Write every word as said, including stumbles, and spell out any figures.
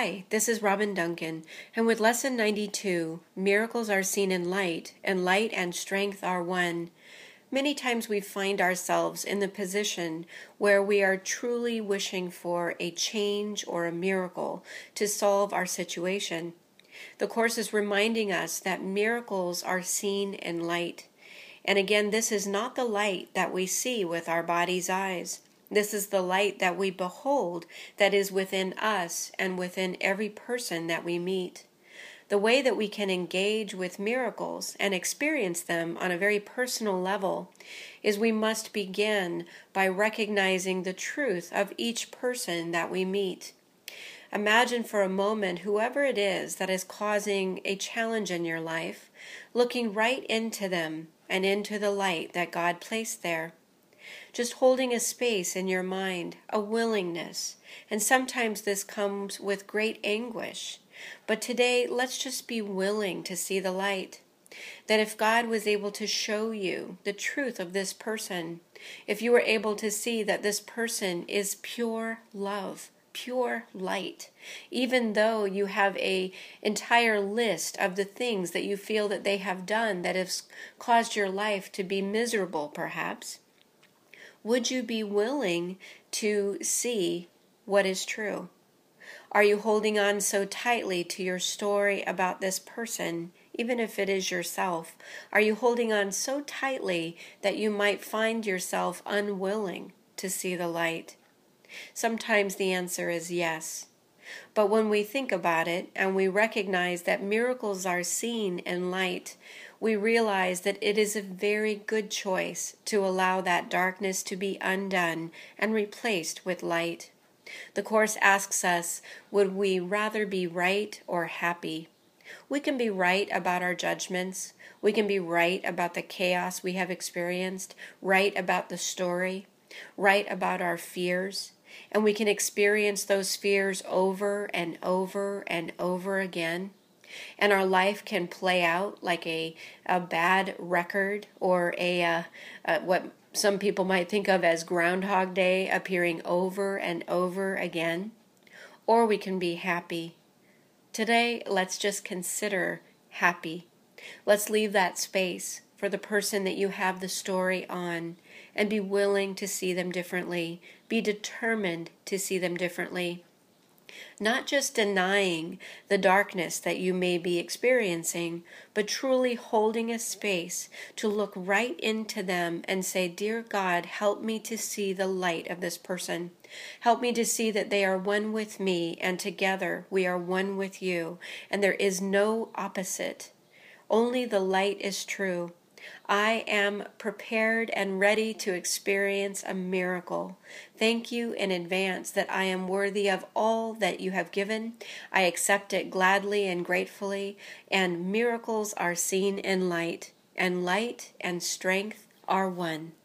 Hi, this is Robin Duncan, and with Lesson ninety-two, Miracles are seen in light, and light and strength are one. Many times we find ourselves in the position where we are truly wishing for a change or a miracle to solve our situation. The Course is reminding us that miracles are seen in light. And again, this is not the light that we see with our body's eyes. This is the light that we behold that is within us and within every person that we meet. The way that we can engage with miracles and experience them on a very personal level is we must begin by recognizing the truth of each person that we meet. Imagine for a moment whoever it is that is causing a challenge in your life, looking right into them and into the light that God placed there. Just holding a space in your mind, a willingness. And sometimes this comes with great anguish. But today, let's just be willing to see the light. That if God was able to show you the truth of this person, if you were able to see that this person is pure love, pure light, even though you have a entire list of the things that you feel that they have done that have caused your life to be miserable, perhaps, would you be willing to see what is true? Are you holding on so tightly to your story about this person, even if it is yourself? Are you holding on so tightly that you might find yourself unwilling to see the light? Sometimes the answer is yes. But when we think about it and we recognize that miracles are seen in light, we realize that it is a very good choice to allow that darkness to be undone and replaced with light. The Course asks us, would we rather be right or happy? We can be right about our judgments. We can be right about the chaos we have experienced, right about the story, right about our fears. And we can experience those fears over and over and over again. And our life can play out like a, a bad record or a uh, uh, what some people might think of as Groundhog Day appearing over and over again. Or we can be happy. Today, let's just consider happy. Let's leave that space for the person that you have the story on and be willing to see them differently. Be determined to see them differently. Not just denying the darkness that you may be experiencing, but truly holding a space to look right into them and say, Dear God, help me to see the light of this person. Help me to see that they are one with me, and together we are one with you, and there is no opposite. Only the light is true. I am prepared and ready to experience a miracle. Thank you in advance that I am worthy of all that you have given. I accept it gladly and gratefully, and miracles are seen in light, and light and strength are one.